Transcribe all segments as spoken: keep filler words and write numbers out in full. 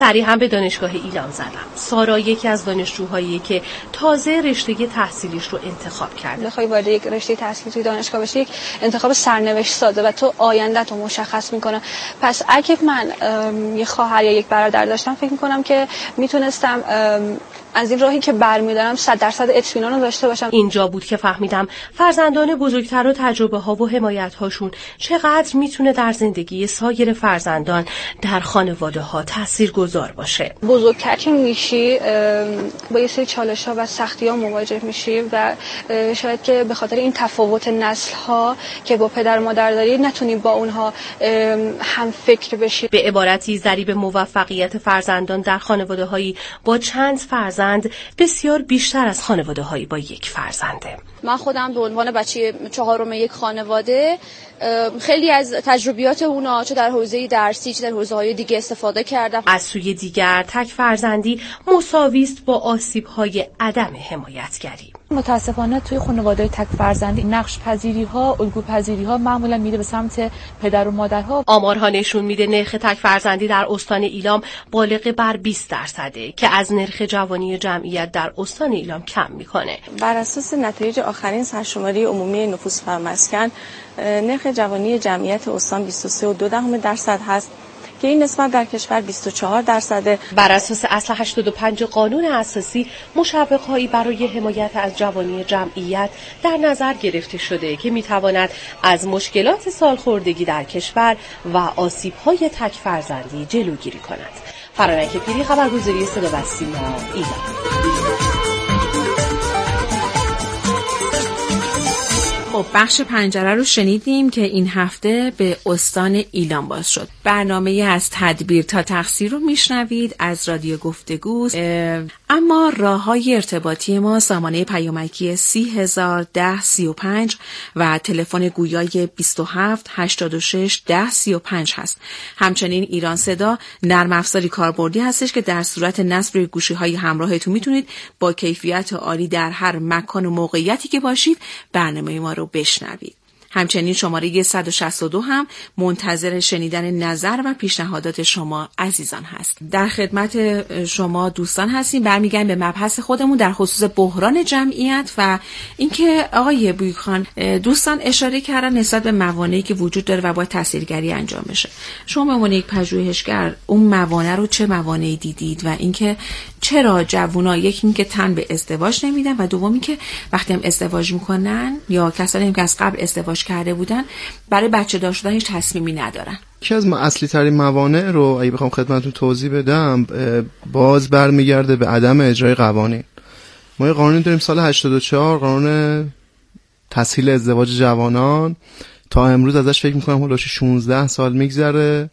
سریع هم به دانشگاه ایلام زدم. سارا یکی از دانشجوهایی که تازه رشته تحصیلیش رو انتخاب کرده. بخوای وارد یک رشته تحصیلی توی دانشگاه بشی، یک انتخاب سرنوشت ساده و تو آینده‌تو مشخص میکنه. پس اگه من یه خواهر یا یک برادر داشتم، فکر میکنم که میتونستم از این راهی که برمی‌دارم صد درصد اطمینان رو داشته باشم. اینجا بود که فهمیدم فرزندان بزرگتر و تجربه ها و حمایت هاشون چقدر میتونه در زندگی سایر فرزندان در خانواده ها تاثیرگذار باشه. بزرگتر که میشی با یه سری چالش ها و سختی ها مواجه میشی و شاید که به خاطر این تفاوت نسل ها که با پدر و مادر داری نتونی با اونها هم فکر بشی. به عبارتی ضریب موفقیت فرزندان در خانواده هایی با چند فرزند بسیار بیشتر از خانواده هایی با یک فرزنده. من خودم به عنوان بچه چهارم یک خانواده خیلی از تجربیات اونا چه در حوزه درسی چه در حوزه‌های دیگه استفاده کردم. از سوی دیگر تک فرزندی مساوی است با آسیب‌های عدم حمایتگری. متاسفانه توی خانواده‌های تک فرزندی نقش پذیری‌ها، الگو پذیری‌ها معمولا میره به سمت پدر و مادرها. آمارها نشون میده نرخ تک فرزندی در استان ایلام بالغ بر بیست درصده که از نرخ جوانی جمعیت در استان ایلام کم میکنه. بر اساس نتایج آخرین سرشماری عمومی نفوس و مسکن، نرخ جوانی جمعیت استان بیست و سه و دو دهم درصد هست که این نسبت در کشور بیست و چهار درصده. بر اساس اصل هشتاد و پنج قانون اساسی مشوق‌هایی برای حمایت از جوانی جمعیت در نظر گرفته شده که میتواند از مشکلات سالخوردگی در کشور و آسیب‌های تک فرزندی جلوگیری کند. فرانک پیری، خبرگزاری صدا و سیما، ایران. خب بخش پنجره رو شنیدیم که این هفته به استان ایلام باز شد. برنامه از تدبیر تا تقصیر رو میشنوید از رادیو گفتگو. اما راه‌های ارتباطی ما سامانه پیامکی سی هزار ده سی و پنج و تلفن گویای بیست و هفت هشتاد و شش ده سی و پنج هست. همچنین ایران صدا نرم افزاری کاربردی هستش که در صورت نصب روی گوشی‌های همراهتون میتونید با کیفیت عالی در هر مکان و موقعیتی که باشید برنامه ما رو بشنوید. همچنین شماره صد و شصت و دو هم منتظر شنیدن نظر و پیشنهادات شما عزیزان هست. در خدمت شما دوستان هستیم. برمیگردیم به مبحث خودمون در خصوص بحران جمعیت و اینکه آقای بویخان دوستان اشاره کردن نسبت به موانعی که وجود داره و باید تحصیلگری انجام بشه. شما به عنوان یک پژوهشگر اون موانع رو چه موانعی دیدید و اینکه چرا جوونا یکی اینکه تن به ازدواج نمیدن و دومی که وقتی هم ازدواج میکنن یا کسانی که از قبل ازدواج کرده بودن برای بچه دار شدن هیچ تصمیمی ندارن. یکی از اصلی ترین موانع رو اگه بخوام خدمتتون توضیح بدم باز برمیگرده به عدم اجرای قوانین. ما یه قانونی داریم سال هشتاد و چهار، قانون تسهیل ازدواج جوانان. تا امروز ازش فکر میکنم حدود شانزده سال میگذره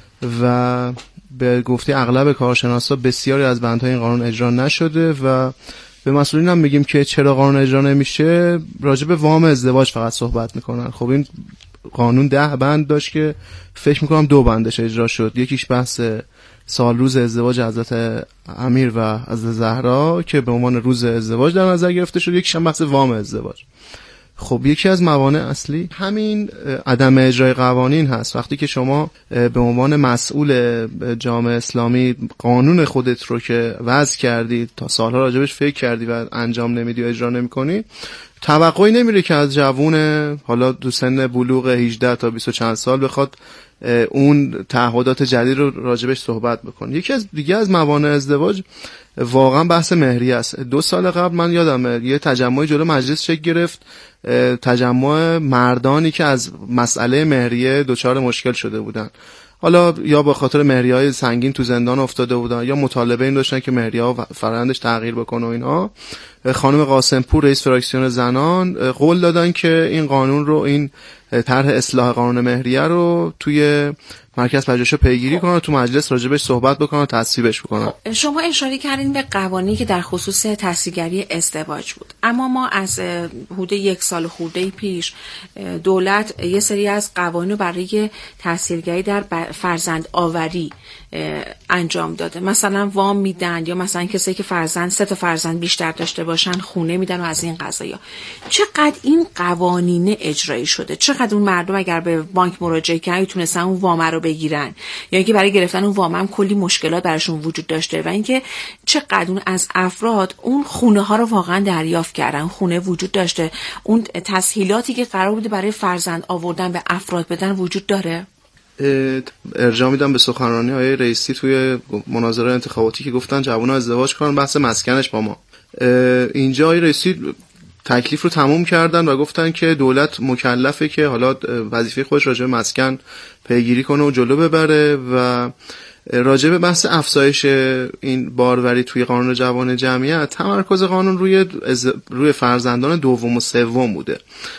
و به گفته اغلب کارشناسا بسیاری از بندهای این قانون اجرا نشده و به مسئولین هم میگیم که چرا قانون اجرا نمیشه، راجع به وام ازدواج فقط صحبت میکنن. خب این قانون ده بند داشت که فکر میکنم دو بندش اجرا شد. یکیش بحث سال روز ازدواج حضرت امیر و حضرت زهرا که به عنوان روز ازدواج در نظر گرفته شد، یکیش هم بحث وام ازدواج. خب یکی از موانع اصلی همین عدم اجرای قوانین هست. وقتی که شما به عنوان مسئول جامعه اسلامی قانون خودت رو که وضع کردی تا سالها راجبش فکر کردی و انجام نمیدی و اجرا نمیکنی، توقعی نمیره که از جوون حالا دو سن بلوغ هجده تا بیست و چند سال بخواد اون تعهدات جدید رو راجبش صحبت بکنه. یکی از دیگه از موانع ازدواج واقعا بحث مهریه است. دو سال قبل من یادمه یه تجمعی جلو مجلس شکل گرفت، تجمع مردانی که از مسئله مهریه دچار مشکل شده بودن، حالا یا به خاطر مهریه‌های سنگین تو زندان افتاده بودن یا مطالبه این داشتن که مهریه‌ها فرآیندش تغییر بکنه و اینها. خانم قاسمپور رئیس فراکسیون زنان قول دادن که این قانون رو، این طرح اصلاح قانون مهریه رو توی مرکز پژوهش پیگیری کنن، تو مجلس راجبش صحبت بکنن و تصویبش بکنن. شما اشاره کردین به قوانینی که در خصوص تحصیلگری ازدواج بود، اما ما از حدود یک سال خورده پیش دولت یه سری از قوانین برای تحصیلگری در فرزند آوری انجام داده. مثلا وام میدن یا مثلا کسایی که فرزند سه تا فرزند بیشتر داشته باشن خونه میدن و از این قضايا. چقدر این قوانین اجرایی شده؟ چقدر اون مردم اگر به بانک مراجعه کردن تونستن اون وام رو بگیرن یا اینکه برای گرفتن اون وام هم کلی مشکلات براشون وجود داشته و اینکه چقدر اون از افراد اون خونه ها رو واقعا دریافت کردن، خونه وجود داشته، اون تسهیلاتی که قرار بوده برای فرزند آوردن به افراد بدن وجود داره؟ ارجاع میدم به سخنرانی آقای رئیسی توی مناظره انتخاباتی که گفتن جوان‌ها ازدواج کنن، بحث مسکنش با ما. اینجا آقای رئیسی تکلیف رو تموم کردن و گفتن که دولت مکلفه که حالا وظیفه خودش راجع به مسکن پیگیری کنه و جلو ببره و راجع به بحث افزایش این باروری توی قانون جوان جمعیت تمرکز قانون روی روی فرزندان دوم و سوم بوده.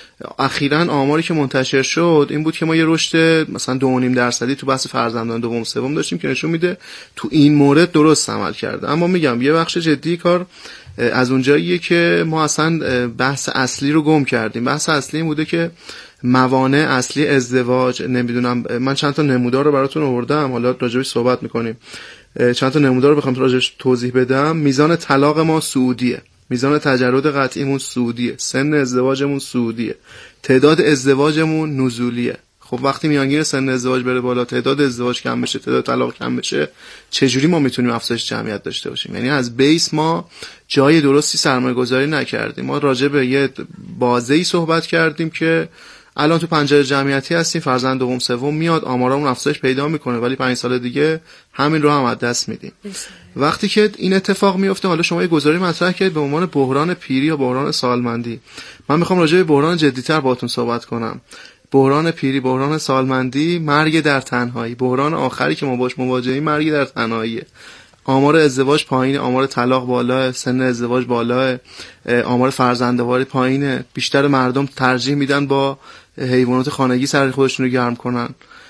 اخیراً آماری که منتشر شد این بود که ما یه رشد مثلا دو و نیم درصدی تو بحث فرزندان دوم و سوم داشتیم که نشون میده تو این مورد درست عمل کرده. اما میگم یه بخش جدی کار از اونجاییه که ما اصلا بحث اصلی رو گم کردیم. بحث اصلی این بوده که موانع اصلی ازدواج، نمیدونم من چند تا نمودار رو براتون آوردم، حالا راجعش صحبت میکنیم. چند تا نمودار رو بخوام راجعش توضیح بدم. میزان طلاق ما سعودیه، میزان تجرد قطعیمون سعودیه، سن ازدواجمون سعودیه، تعداد ازدواجمون نزولیه. خب وقتی میانگین سن ازدواج بره بالا، تعداد ازدواج کم بشه، تعداد طلاق کم بشه، چجوری ما میتونیم افزایش جمعیت داشته باشیم؟ یعنی از بیس ما جای درستی سرمایه گذاری نکردیم. ما راجع به یه بازه‌ای صحبت کردیم که الان تو پنجره جمعیتی هستیم، فرزند دوم سوم میاد، آمارامون افزایش پیدا میکنه، ولی پنج سال دیگه همین رو هم از دست میدیم. وقتی که این اتفاق میفته، حالا شما یه گزارش مطرح کردید به عنوان بحران پیری یا بحران سالمندی. من میخوام راجع به بحران جدی‌تر باهاتون صحبت کنم. بحران پیری، بحران سالمندی، مرگ در تنهایی. بحران آخری که ما باش مواجهیم مرگ در تنهاییه. آمار ازدواج پایینه، آمار طلاق بالاه، سن ازدواج بالاه، آمار فرزندواری پایینه. بیشتر مردم ترجیح میدن با حیوانات خانگی سر خودشون رو گرم کنن.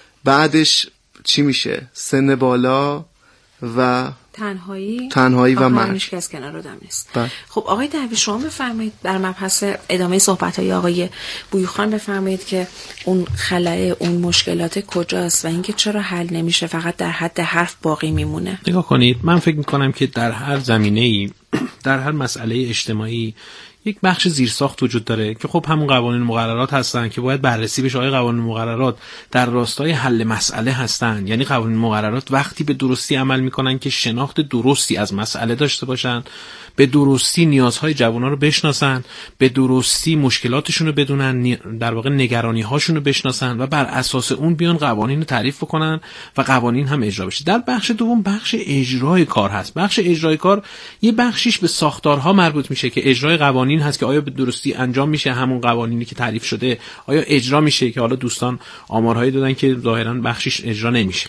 بعدش چی میشه؟ سن بالا و تنهایی تنهایی و مرگ. هیچ کس کنار آدم نیست. خب آقای دعوی شما بفرمایید در مبحث ادامه صحبت‌های آقای بویخان بفرمایید که اون خلأ، اون مشکلات کجاست و اینکه چرا حل نمیشه، فقط در حد حرف باقی میمونه. نگاه کنید، من فکر میکنم که در هر زمینه‌ای، در هر مسئله اجتماعی یک بخش زیرساخت وجود داره که خب همون قوانین مقررات هستن که باید بررسی بشه. آیا قوانین مقررات در راستای حل مسئله هستن؟ یعنی قوانین مقررات وقتی به درستی عمل میکنن که شناخت درستی از مسئله داشته باشن، به درستی نیازهای جوانان رو بشناسن، به درستی مشکلاتشون رو بدونن، در واقع نگرانی هاشون رو بشناسن و بر اساس اون بیان قوانین رو تعریف بکنن و قوانین هم اجرا بشه. در بخش دوم بخش اجرای کار هست. بخش اجرای کار یه بخشیش به ساختارها مربوط میشه که اجرای قوانین هست که آیا به درستی انجام میشه، همون قوانینی که تعریف شده آیا اجرا میشه، که حالا دوستان آمارهایی دادن که ظاهرا بخشش اجرا نمیشه.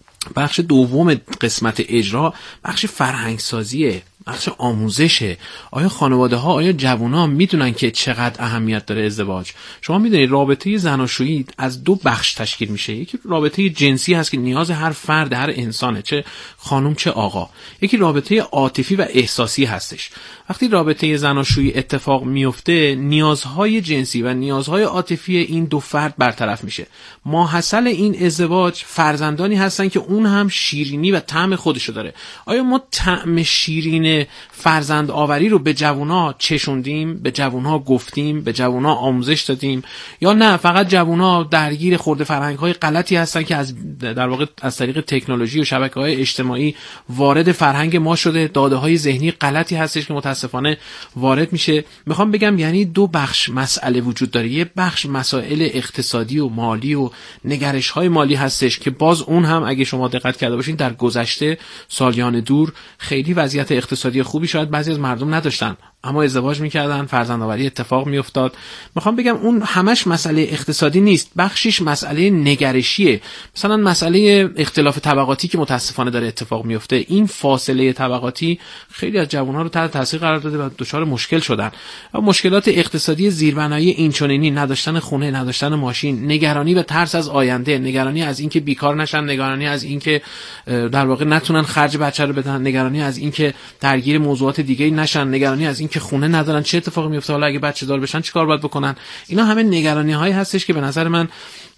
بخش دوم قسمت اجرا بخش فرهنگسازیه، بخش آموزشه. آیا خانواده ها، آیا جوان ها میدونن که چقدر اهمیت داره ازدواج؟ شما میدونید رابطه زناشویی از دو بخش تشکیل میشه. یکی رابطه جنسی هست که نیاز هر فرد، هر انسانه، چه خانم چه آقا. یکی رابطه عاطفی و احساسی هستش. وقتی رابطه زناشویی اتفاق میفته، نیازهای جنسی و نیازهای عاطفی این دو فرد برطرف میشه. ماحصل این ازدواج فرزندانی هستن که اون هم شیرینی و طعم خودشو داره. آیا ما طعم شیرین فرزند آوری رو به جوونا چشوندیم، به جوونا گفتیم، به جوونا آموزش دادیم، یا نه فقط جوونا درگیر خورده فرهنگ‌های غلطی هستن که از در واقع از طریق تکنولوژی و شبکه‌های اجتماعی وارد فرهنگ ما شده، داده‌های ذهنی غلطی هستش که متاسفانه وارد میشه. میخوام بگم یعنی دو بخش مسئله وجود داره. یه بخش مسائل اقتصادی و مالی و نگرش‌های مالی هستش که باز اون هم اگه شما دقت کرده باشین در گذشته سالیان دور خیلی وضعیت اقتصادی خوبی شاید بعضی از مردم نداشتن، اما ازدواج میکردن، فرزندآوری اتفاق میافتاد. میخوام بگم اون همش مسئله اقتصادی نیست، بخشیش مسئله نگرشیه. مثلا مسئله اختلاف طبقاتی که متاسفانه داره اتفاق میفته، این فاصله طبقاتی خیلی از جوانها رو تحت تاثیر قرار داده و دچار مشکل شدن. و مشکلات اقتصادی زیربنایی اینچنینی، نداشتن خونه، نداشتن ماشین، نگرانی و ترس از آینده، نگرانی از اینکه بیکار نشن، نگرانی از اینکه در واقع نتونن خرج بچه رو بدن، نگرانی از اینکه درگیر موضوعات دیگه نشن، نگرانی از اینکه خونه ندارن، چه اتفاقی میفته حالا اگه بچه دار بشن چیکار باید بکنن. اینا همه نگرانی هایی هستش که به نظر من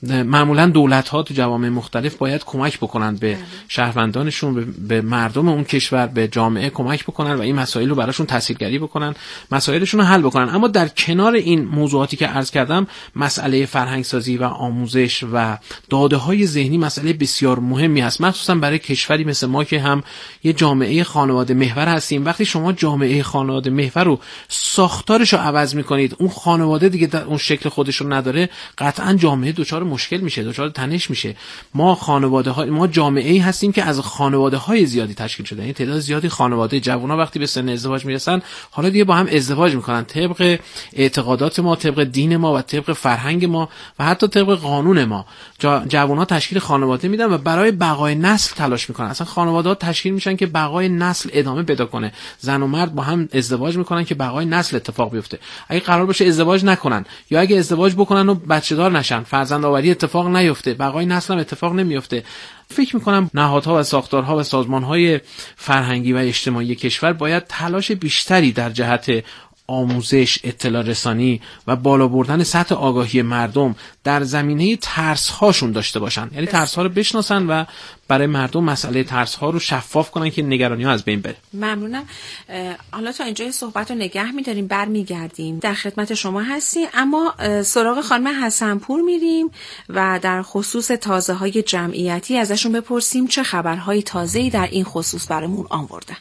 معمولا دولت‌ها تو جوامع مختلف باید کمک بکنن به شهروندانشون، به مردم اون کشور، به جامعه کمک بکنن و این مسائل رو براشون تسهیلگری بکنن، مسائلشون رو حل بکنن. اما در کنار این موضوعاتی که عرض کردم، مسئله فرهنگسازی و آموزش و داده‌های ذهنی مسئله بسیار مهمی هست، مخصوصا برای کشوری مثل ما که هم یه جامعه خانواده محور هستیم. وقتی شما جامعه خانواده محور رو ساختارش رو عوض می‌کنید، اون خانواده دیگه در اون شکل خودش رو نداره، قطعاً جامعه دچار مشکل میشه، دچار تنش میشه. ما خانواده ها ما جامعه‌ای هستیم که از خانواده‌های زیادی تشکیل شده. این تعداد زیادی خانواده، جوونا وقتی به سن ازدواج میرسن حالا دیگه با هم ازدواج میکنن طبق اعتقادات ما، طبق دین ما و طبق فرهنگ ما و حتی طبق قانون ما. جوونا تشکیل خانواده میدن و برای بقای نسل تلاش میکنن. اصلا خانواده‌ها تشکیل میشن که بقای نسل ادامه پیدا کنه. زن و مرد با هم ازدواج میکنن که بقای نسل اتفاق بیفته. اگه قرار باشه ازدواج نکنن یا اگه ازدواج بکنن و بچه دار نشن، فرزند آوری اتفاق نیفته، بقای نسل هم اتفاق نمیفته. فکر میکنم نهادها و ساختارها و سازمانهای فرهنگی و اجتماعی کشور باید تلاش بیشتری در جهت آموزش، اطلاع رسانی و بالا بردن سطح آگاهی مردم در زمینه ترس هاشون داشته باشن. یعنی ترس ها رو بشناسن و برای مردم مسئله ترس ها رو شفاف کنن که نگرانی ها از بین بره. ممنونم. حالا تا اینجای صحبت رو نگه می‌داریم، برمیگردیم در خدمت شما هستیم، اما سراغ خانم حسنپور میریم و در خصوص تازه های جمعیتی ازشون بپرسیم چه خبرهای تازه‌ای در این خصوص برامون آوردن.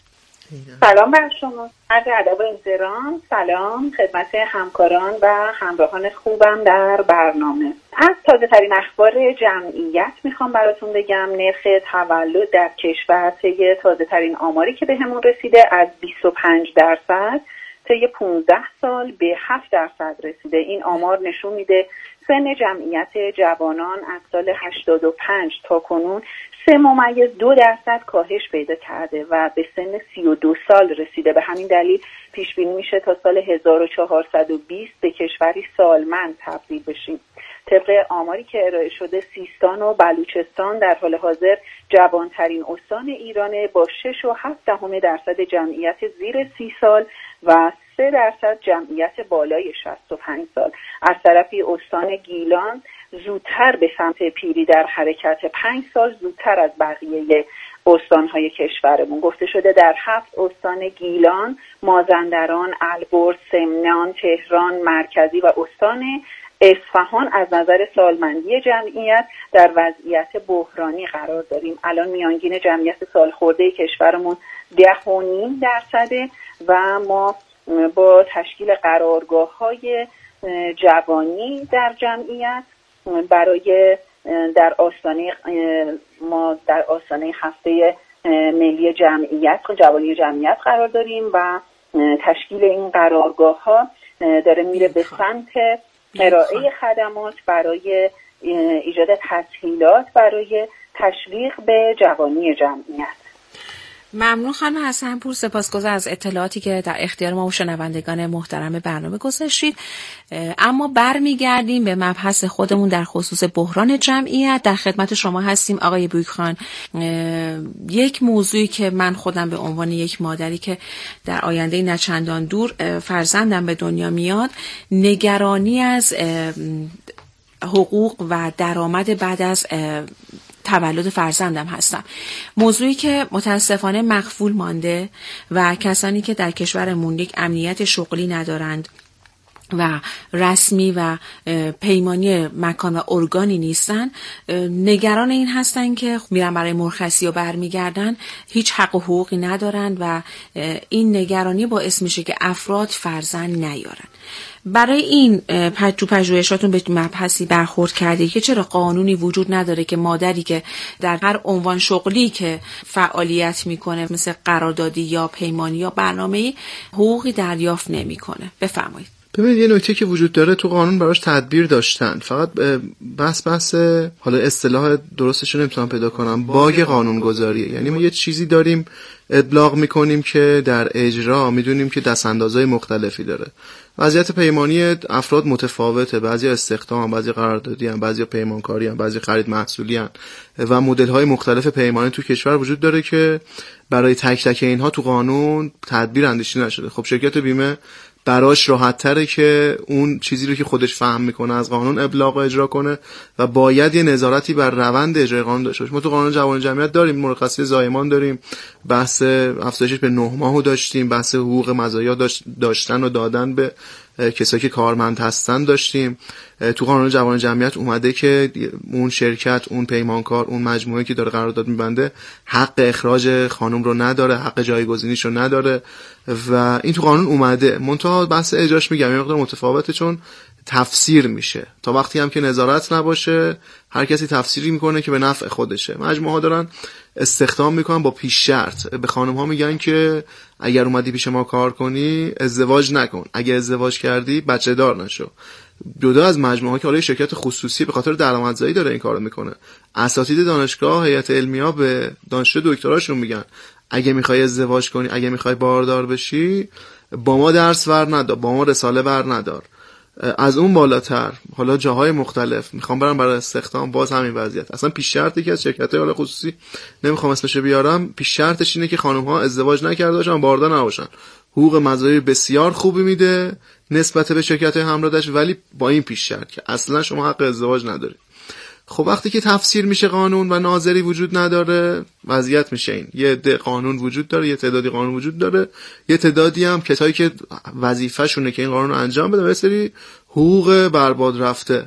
سلام بر شما، عرض ادب و احترام. سلام خدمت همکاران و همراهان خوبم در برنامه. از تازه ترین اخبار جمعیت میخوام براتون بگم. نرخ تولد در کشور طی تازه ترین آماری که بهمون رسیده از بیست و پنج درصد طی پانزده سال به هفت درصد رسیده. این آمار نشون میده سن جمعیت جوانان از سال هشتاد و پنج تا کنون سه ممیز دو درصد کاهش پیدا کرده و به سن سی و دو سال رسیده. به همین دلیل پیش بینی میشه تا سال هزار و چهارصد و بیست به کشوری سالمند تبدیل بشیم. طبق آماری که ارائه شده، سیستان و بلوچستان در حال حاضر جوانترین استان ایرانه با شش و هفت دهم درصد جمعیت زیر سی سال و سه درصد جمعیت بالای شصت و پنج سال. از طرفی استان گیلان زودتر به سمت پیری در حرکت، پنج سال زودتر از بقیه استانهای کشورمون. گفته شده در هفت استان گیلان، مازندران، البرز، سمنان، تهران مرکزی و استان اصفهان از نظر سالمندی جمعیت در وضعیت بحرانی قرار داریم. الان میانگین جمعیت سالخورده کشورمون ده و نیم درصده و ما با تشکیل قرارگاه‌های جوانی در جمعیت برای در آستانه ما در آستانه هفته ملی جمعیت جوانی جمعیت قرار داریم و تشکیل این قرارگاه‌ها داره میره به سمت ارائه خدمات برای ایجاد تسهیلات برای تشویق به جوانی جمعیت. ممنون خانم حسنپور، سپاسگزار از اطلاعاتی که در اختیار ما و شنوندگان محترم برنامه گذاشتید. اما برمیگردیم به مبحث خودمون در خصوص بحران جمعیت. در خدمت شما هستیم آقای بویکخان. یک موضوعی که من خودم به عنوان یک مادری که در آینده نچندان دور فرزندم به دنیا میاد، نگرانی از حقوق و درآمد بعد از تولد فرزندم هستم. موضوعی که متاسفانه مخفول مانده و کسانی که در کشورمون یک امنیت شغلی ندارند و رسمی و پیمانی مکان و ارگانی نیستن، نگران این هستن که میرن برای مرخصی و برمیگردن هیچ حق و حقوقی ندارن و این نگرانی باعث میشه که افراد فرزند نیارن. برای این پجو پژوهشاتون به مبحثی برخورد کرده که چرا قانونی وجود نداره که مادری که در هر عنوان شغلی که فعالیت میکنه مثل قراردادی یا پیمانی یا برنامه‌ای حقوقی دریافت نمیکنه؟ بفرمایید. ببینید یه نکته که وجود داره، تو قانون براش تدبیر داشتن، فقط بس بس حالا اصطلاح درستش رو نمیتونم پیدا کنم، باگ قانون گذاریه. یعنی ما یه چیزی داریم ابلاغ میکنیم که در اجرا میدونیم که دستاندازهای مختلفی داره. وضعیت پیمانی افراد متفاوته، بعضی استخدام، بعضی قراردادی هم، بعضی پیمانکاری هم، بعضی خرید محصولی هم و مدل‌های مختلف پیمانی تو کشور وجود داره که برای تک تک اینها تو قانون تدبیر اندیشیده نشده. خب شرکت بیمه براش راحت تره که اون چیزی رو که خودش فهم میکنه از قانون ابلاغ و اجرا کنه و باید یه نظارتی بر روند اجرای قانون داشته باشه. ما تو قانون جوانی جمعیت داریم مرخصی زایمان داریم، بحث افزایشش به نه ماهو داشتیم، بحث حقوق مزایا داشتن و دادن به کسایی که کارمند هستن داشتیم. تو قانون جوانی جمعیت اومده که اون شرکت، اون پیمانکار، اون مجموعه که داره قرارداد میبنده حق اخراج خانم رو نداره، حق جایگزینیش رو نداره و این تو قانون اومده. منتها بحث اجراش میگم یه مقدار متفاوته، چون تفسیر میشه. تا وقتی هم که نظارت نباشه هر کسی تفسیری میکنه که به نفع خودشه. مجموعه ها دارن استخدام میکنن با پیش شرط. به خانم ها میگن که اگر اومدی پیش ما کار کنی ازدواج نکن، اگر ازدواج کردی بچه دار نشو. جدا از مجموعه ها که حالا شرکت خصوصی به خاطر درآمدزایی داره این کارو میکنه، اساتید دانشگاه، هیئت علمیه به دانشجو دکتراشون میگن اگه میخوای ازدواج کنی، اگه میخوای باردار بشی، با ما درس ور ندار، با ما رساله ور ندار. از اون بالاتر حالا جاهای مختلف میخوام برم برای استخدام، باز همین وضعیت. اصلا پیش شرطی که از شرکت‌های حالا خصوصی نمیخوام اسمشو بیارم، پیش شرطش اینه که خانم‌ها ازدواج نکرده باشن، باردار نباشن. حقوق مزایای بسیار خوبی میده نسبت به شرکت‌های همراهش، ولی با این پیش شرط که اصلا شما حق ازدواج ندارید. خب وقتی که تفسیر میشه قانون و ناظری وجود نداره، وضعیت میشه این: یه عده قانون وجود داره، یه تعدادی قانون وجود داره، یه تعدادی هم کسایی که وظیفه‌شونه که این قانون رو انجام بده، یه سری حقوق برباد رفته.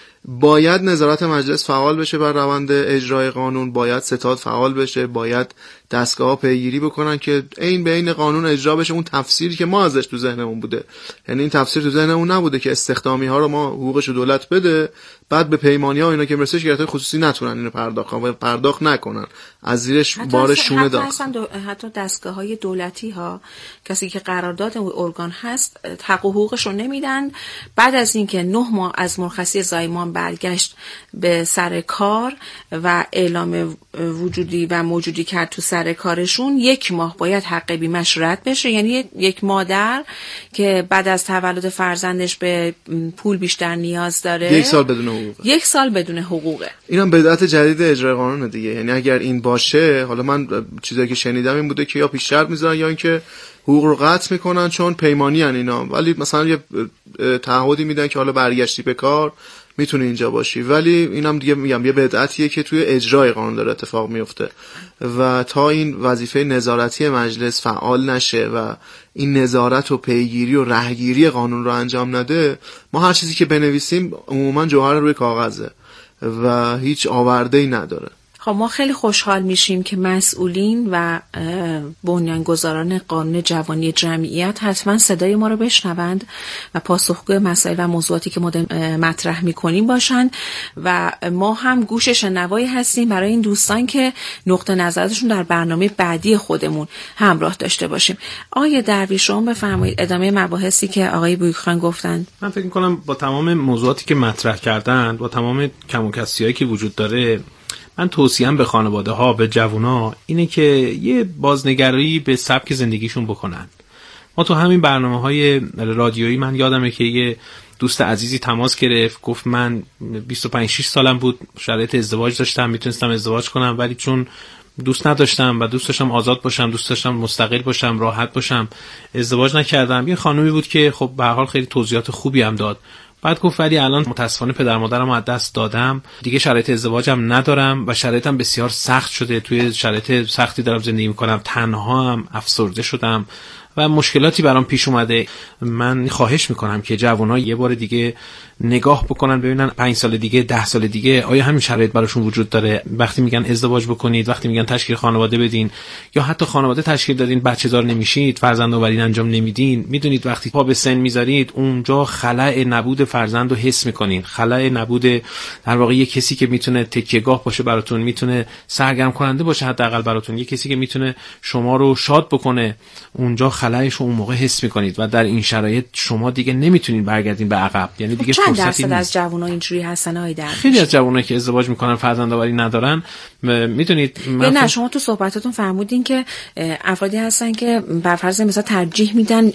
باید نظارت مجلس فعال بشه بر روند اجرای قانون، باید ستاد فعال بشه، باید دستگاه‌ها پیگیری بکنن که این به این قانون اجرا بشه. اون تفسیری که ما ازش تو ذهنمون بوده، یعنی این تفسیر تو ذهنمون نبوده که استخدامی ها رو ما حقوقش رو دولت بده، بعد به پیمانی ها اینا که مرسه شرکت‌های خصوصی نتونن اینو پرداخت کنن، پرداخت نکنن، از زیرش بار شونه داخل. دو... حتی دستگاه‌های دولتی ها کسی که قرارداد ارگان هست حق و حقوقش رو نمیدن. بعد از اینکه نه ماه از مرخصی زایمان برگشت به سر کار و اعلام وجودی و موجودی کرد تو سر کارشون، یک ماه باید حق بیمه‌اش رد بشه. یعنی یک مادر که بعد از تولد فرزندش به پول بیشتر نیاز داره، یک سال بدون حقوقه. یک سال بدون حقوقه. اینم بدعت جدید اجرای قانون دیگه. یعنی اگر این باشه، حالا من چیزایی که شنیدم این بوده که یا پیش شرط میذارن یا اینکه حقوق رو قطع میکنن چون پیمانی ان اینا، ولی مثلا یه تعهدی میدن که حالا برگشتی به کار میتونه اینجا باشی. ولی اینم دیگه میگم یه بدعتیه که توی اجرای قانون داره اتفاق میفته و تا این وظیفه نظارتی مجلس فعال نشه و این نظارت و پیگیری و رهگیری قانون رو انجام نده، ما هر چیزی که بنویسیم عموما جوهر روی کاغذه و هیچ آورده‌ای نداره. خب ما خیلی خوشحال میشیم که مسئولین و بنیانگذاران قانون جوانی جمعیت حتما صدای ما رو بشنوند و پاسخگوی مسائل و موضوعاتی که ما مطرح میکنیم باشن و ما هم گوش شنوایی هستیم برای این دوستان که نقطه نظرشون در برنامه بعدی خودمون همراه داشته باشیم. آقای درویش شما بفرمایید ادامه مباحثی که آقای بویکخان گفتن. من فکر میکنم با تمام موضوعاتی که مطرح کردن، با تمام کم و کسی‌هایی که وجود داره، من توصیه‌ام به خانواده ها، به جوونا اینه که یه بازنگری به سبک زندگیشون بکنن. ما تو همین برنامه‌های رادیویی، من یادمه که یه دوست عزیزی تماس گرفت، گفت من بیست و پنج شش سالم بود، شرایط ازدواج داشتم، میتونستم ازدواج کنم ولی چون دوست نداشتم و دوست داشتم آزاد باشم، دوست داشتم مستقل باشم، راحت باشم، ازدواج نکردم. یه خانومی بود که خب به هر حال خیلی توضیحات خوبی هم داد. بعد گفت ولی الان متاسفانه پدر مادرم از دست دادم، دیگه شرایط ازدواجم ندارم و شرایطم بسیار سخت شده، توی شرایط سختی دارم زندگی میکنم، تنها هم، افسرده شدم و مشکلاتی برام پیش اومده. من خواهش میکنم که جوان‌ها یه بار دیگه نگاه بکنن ببینن پنج سال دیگه، ده سال دیگه آیا همین شرایط براشون وجود داره. وقتی میگن ازدواج بکنید، وقتی میگن تشکیل خانواده بدین یا حتی خانواده تشکیل دادین بچه دار نمیشید، فرزند آوری انجام نمیدین، میدونید وقتی پا به سن میذارید اونجا خلأ نبود فرزند رو حس میکنین، خلأ نبود در واقع یه کسی که میتونه تکیه‌گاه باشه براتون، میتونه سرگرم کننده باشه حداقل براتون، یه کسی که میتونه شما رو شاد بکنه، اونجا خلأش رو اون موقع حس میکنید و در این شرایط شما دیگه نمیتونین برگردین به عقب. یعنی دیگه چند درصد از جوونا اینجوری هستن آقای درویش؟ خیلی از جوونا که ازدواج میکنن فرزند آوری ندارن. میدونید نه شما تو صحبتاتون فرمودین که افرادی هستن که بر فرض مثلا ترجیح میدن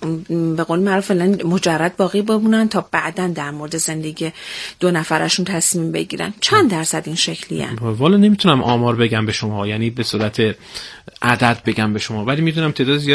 به قول معروف فعلا مجرد باقی بمونن تا بعداً در مورد زندگی دو نفرشون تصمیم بگیرن. چند درصد این شکلی ان؟ والا نمیتونم آمار بگم به شما، یعنی به صورت عدد بگم به شما، ولی میدونم تعداد زیادی از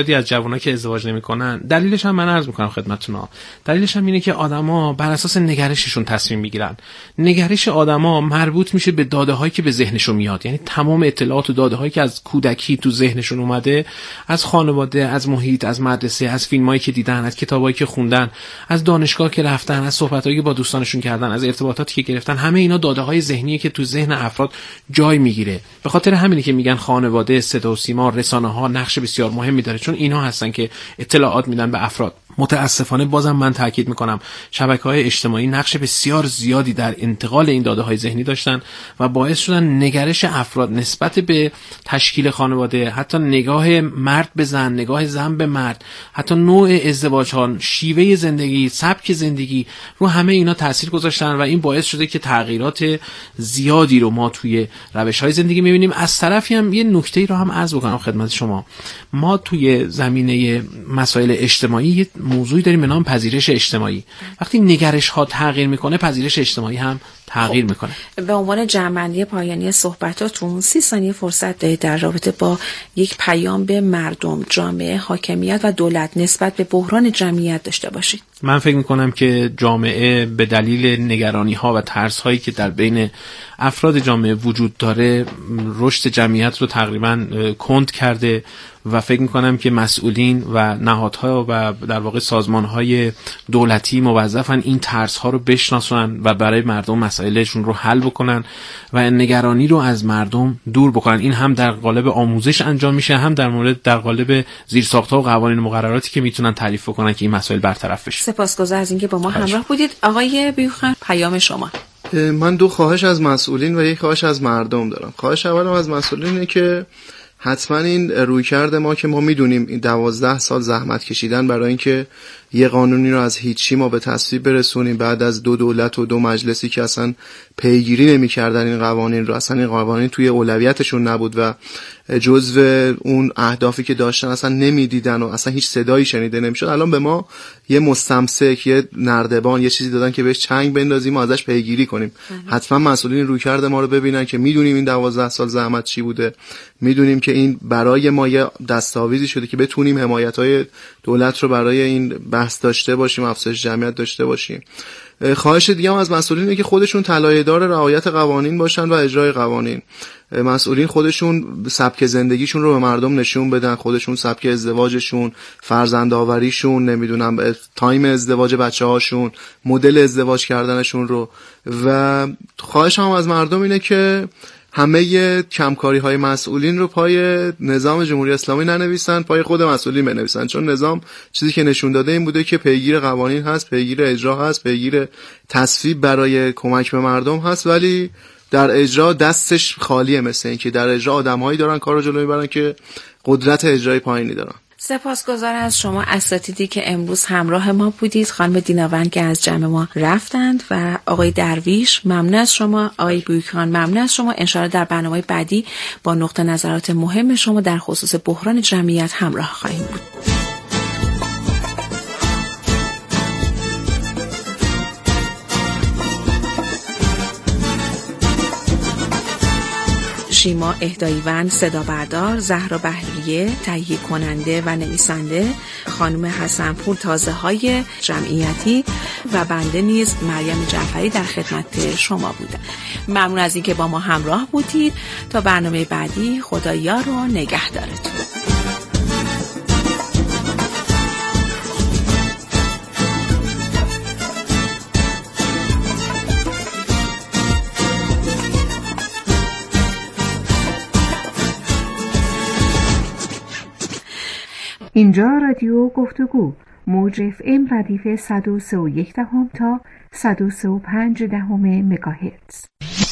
جوونا که ازدواج نمیکنن، دلیلش هم من عرض میکنم خدمتتون ها، دلیلش هم اینه که آدما بر اساس نگرششون تصمیم میگیرن. نگرش آدما مربوط میشه به داده هایی که به ذهنشون میاد، یعنی تمام اطلاعات و داده هایی که از کودکی تو ذهنشون اومده، از خانواده، از محیط، از مدرسه، از فیلمایی که دیدن، از کتابایی که خوندن، از دانشگاه که رفتن، از صحبتایی که با دوستانشون کردن، از ارتباطاتی که گرفتن، همه اینا داده های ذهنیه که تو ذهن افراد جای میگیره. به خاطر همینه که میگن خانواده، صدا و سیما، رسانه ها نقش بسیار مهمی داره، چون اینا هستن که اطلاعات میدن به افراد. متاسفانه بازم من تاکید میکنم شبکه‌های اجتماعی نقش بسیار زیادی در انتقال این داده‌های ذهنی داشتن و باعث شدن نگرش افراد نسبت به تشکیل خانواده، حتی نگاه مرد به زن، نگاه زن به مرد، حتی نوع ازدواج‌ها، شیوه زندگی، سبک زندگی، رو همه اینا تاثیر گذاشتن و این باعث شده که تغییرات زیادی رو ما توی روش‌های زندگی می‌بینیم. از طرفی هم یه نکته‌ای رو هم عرض بکنم خدمت شما، ما توی زمینه مسائل اجتماعی موضوعی داریم به نام پذیرش اجتماعی. وقتی نگرش ها تغییر میکنه، پذیرش اجتماعی هم تغییر میکنه. به عنوان جمع‌بندی پایانی صحبتاتون سی ثانیه فرصت دارید در رابطه با یک پیام به مردم، جامعه، حاکمیت و دولت نسبت به بحران جمعیت داشته باشید. من فکر میکنم که جامعه به دلیل نگرانی ها و ترس هایی که در بین افراد جامعه وجود داره، رشد جمعیت رو تقریبا کند کرده و فکر میکنم که مسئولین و نهادها و در واقع سازمانهای دولتی موظفن این ترس ها رو بشناسن و برای مردم مسائلشون رو حل بکنن و نگرانی رو از مردم دور بکنن. این هم در قالب آموزش انجام میشه، هم در مورد در قالب زیرساخت‌ها و قوانین مقرراتی که میتونن تعریف بکنن که این مسائل برطرف بشه. سپاسگزارم از اینکه با ما همراه بودید. آقای بیوخان، پیام شما. من دو خواهش از مسئولین و یک خواهش از مردم دارم. خواهش اولم از مسئولین اینه که حتما این رویکرد ما که ما میدونیم این دوازده سال زحمت کشیدن برای اینکه یه قانونی رو از هیچی ما به تصویب برسونیم، بعد از دو دولت و دو مجلسی که اصلا پیگیری نمی‌کردن این قوانین رو، اصلا این قوانین توی اولویتشون نبود و جزو اون اهدافی که داشتن اصلا نمیدیدن و اصلا هیچ صدایی شنیده نمیشد. الان به ما یه مستمسک، یه نردبان، یه چیزی دادن که بهش چنگ بندازیم و ازش پیگیری کنیم. حتما مسئولین رویکرد ما رو ببینن که میدونیم این دوازده سال زحمت چی بوده، میدونیم که این برای ما یه دستاویزی شده که بتونیم حمایت‌های دولت رو برای این بحث داشته باشیم، افزایش جمعیت داشته باشیم. خواهش دیگه هم از مسئولین اینه که خودشون طلایه‌دار رعایت قوانین باشن و اجرای قوانین. مسئولین خودشون سبک زندگیشون رو به مردم نشون بدن، خودشون سبک ازدواجشون، فرزندآوریشون، نمیدونم تایم ازدواج بچه‌هاشون، مدل ازدواج کردنشون رو. و خواهش هم از مردم اینه که همه کمکاری های مسئولین رو پای نظام جمهوری اسلامی ننویسن، پای خود مسئولین بنویسن، چون نظام چیزی که نشون داده این بوده که پیگیر قوانین هست، پیگیر اجرا هست، پیگیر تصویب برای کمک به مردم هست، ولی در اجرا دستش خالیه. مثل این که در اجرا آدم‌هایی دارن کارو جلو میبرن که قدرت اجرایی پایینی دارن. سپاسگزار از شما اساتیدی که امروز همراه ما بودید. خانم دیناوند که از جمع ما رفتند و آقای درویش ممنون از شما. آقای بویکان ممنون از شما. انشاءالله در برنامه بعدی با نقطه نظرات مهم شما در خصوص بحران جمعیت همراه خواهیم بود. شیما اهداییوند صدا بردار، زهرا بهریه تهیه کننده و نویسنده، خانم حسنپور تازه های جمعیتی و بنده نیز مریم جعفری در خدمت شما بودم. ممنون از اینکه با ما همراه بودید. تا برنامه بعدی، خدایا رو نگهدارتون. اینجا رادیو گفتگو، موج اف ام ردیف صد و سه و یک دهم تا صد و سه و پنج دهم مگاهرتز.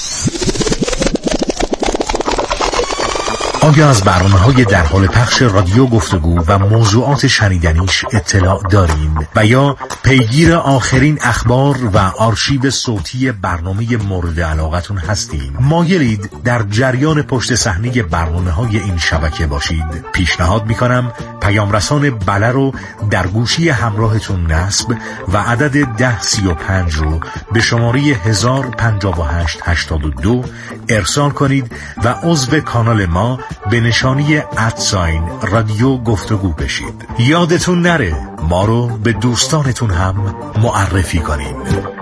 آیا از برنامه‌های در حال پخش رادیو گفتگو و موضوعات شنیدنیش اطلاع دارین و یا پیگیر آخرین اخبار و آرشیو صوتی برنامه مورد علاقتون هستین؟ مایلید در جریان پشت صحنه برنامه‌های این شبکه باشید؟ پیشنهاد می‌کنم پیام رسان بله رو در گوشی همراهتون نصب و عدد ده سی و پنج رو به شماره هزار و پنجاه و هشت هشتاد و دو ارسال کنید و عضو کانال ما به نشانی ادساین رادیو گفتگو بشید. یادتون نره ما رو به دوستانتون هم معرفی کنید.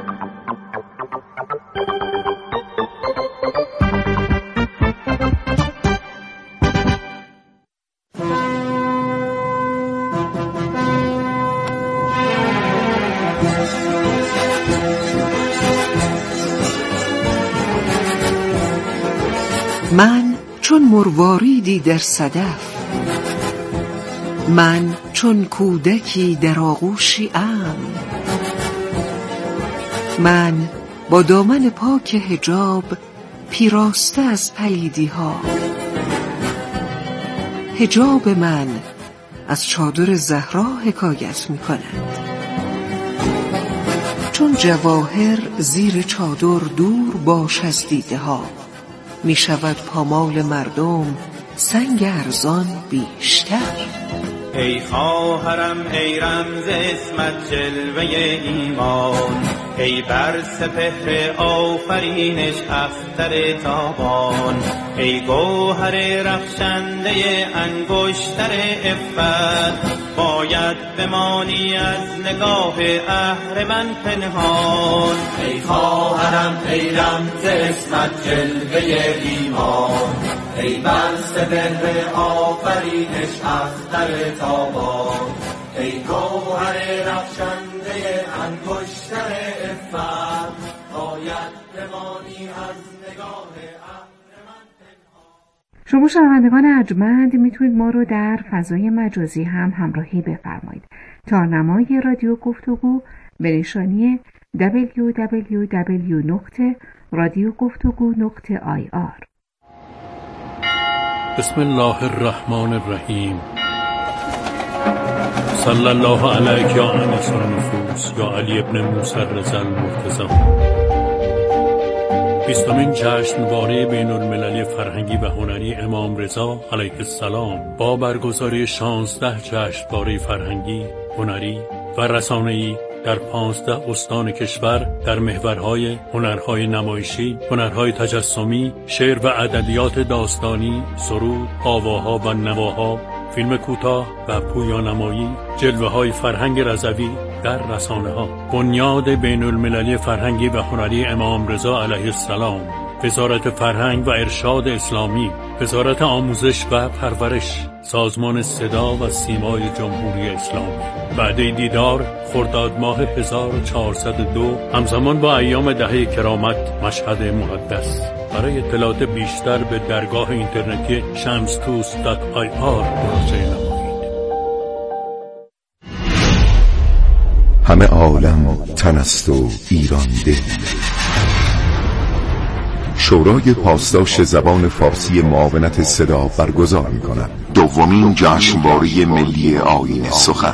من چون مرواریدی در صدف، من چون کودکی در آغوشی امن، من با دامن پاک حجاب پیراسته از پلیدی ها، حجاب من از چادر زهرا حکایت می کند. چون جواهر زیر چادر دور باش از دیده ها، می شود پامال مردم سنگ ارزان بیشتر. ای خواهرم ای رمز اسمت جلوه ایمان، ای بر سپهر آفرینش اختر تابان، ای گوهر رخشنده انگشتر عفت، باید بمانی از نگاه اهرمن پنهان. ای خواهرم ای رمز اسمت جلوه ایمان، ای بر سپهر آفرینش اختر تابان، ای گوهر رخشنده انگشتر عفت، باید بمانی از نگاه اهرمن پنهان. شما شنوندگان ارجمند میتونید ما رو در فضای مجازی هم همراهی بفرمایید. تارنمای رادیو گفتگو به نشانی دبلیو دبلیو دبلیو نقطه رادیو گفتگو نقطه آی آر. بسم الله الرحمن الرحیم. صلی الله علیک یا انس النفوس یا علی ابن موسی رضی المرتضی. بیستمین جشنواره بین المللی فرهنگی و هنری امام رضا علیه السلام با برگزاری شانزده جشنواره فرهنگی، هنری و رسانه‌ای در پانزده استان کشور در محورهای هنرهای نمایشی، هنرهای تجسمی، شعر و ادبیات داستانی، سرود، آواها و نواها، فیلم کوتاه و پویانمایی، جلوه‌های فرهنگ رضوی در رسانه‌ها. بنیاد بین المللی فرهنگی و هنری امام رضا علیه السلام، وزارت فرهنگ و ارشاد اسلامی، وزارت آموزش و پرورش، سازمان صدا و سیمای جمهوری اسلامی. وعده دیدار خرداد ماه هزار و چهارصد و دو همزمان با ایام دهه کرامت مشهد مقدس. برای اطلاعات بیشتر به درگاه اینترنتی شمستوس دات آی آر مراجعه نمایید. همه عالم تن است و ایران دل. شورای پاسداشت زبان فارسی معاونت صدا برگزار می‌کند دومین جشنواره ملی آیین سخن.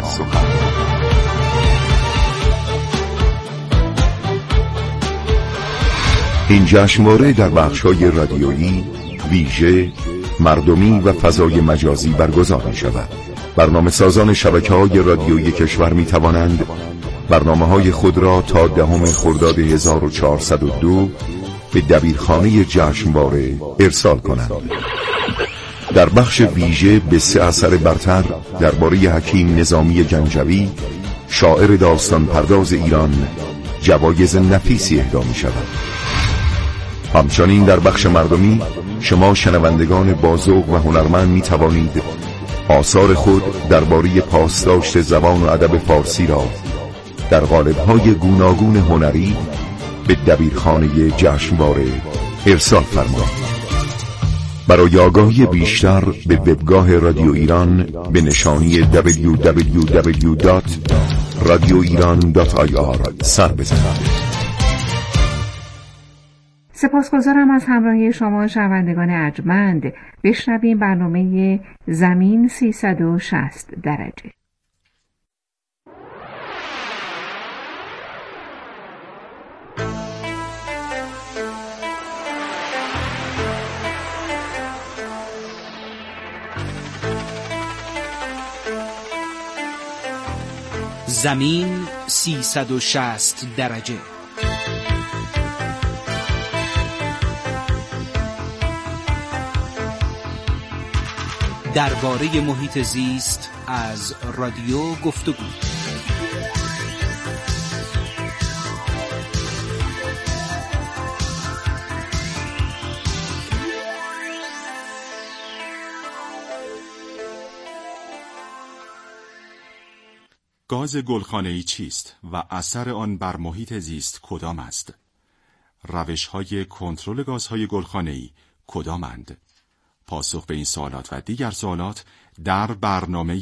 این جشنواره در بخش‌های رادیویی، ویژه، مردمی و فضای مجازی برگزار می‌شود. برنامه‌سازان شبکه‌های رادیویی کشور می‌توانند برنامه‌های خود را تا دهم خرداد هزار و چهارصد و دو به دبیرخانه جشنواره ارسال کنند. در بخش ویژه به سه اثر برتر درباره حکیم نظامی گنجوی، شاعر داستان پرداز ایران، جوایز نفیسی اهدا می شود. همچنین در بخش مردمی شما شنوندگان بازوق و هنرمند می توانید آثار خود درباره پاسداشت زبان و ادب فارسی را در قالب‌های گوناگون هنری به دبیرخانه جشنواره ارسال فرمایید. برای آگاهی بیشتر به وبگاه رادیو ایران به نشانی دبلیو دبلیو دبلیو دات رادیو ایران دات آی آر سر بزنید. سپاسگزارم از همراهی شما شنوندگان ارجمند. بشنویم برنامه زمین سیصد و شصت درجه. زمین سیصد و شصت درجه. درباره محیط زیست از رادیو گفتگو. گاز گلخانه‌ای چیست و اثر آن بر محیط زیست کدام است؟ روش‌های کنترل گازهای گلخانه‌ای کدامند؟ پاسخ به این سوالات و دیگر سوالات در برنامه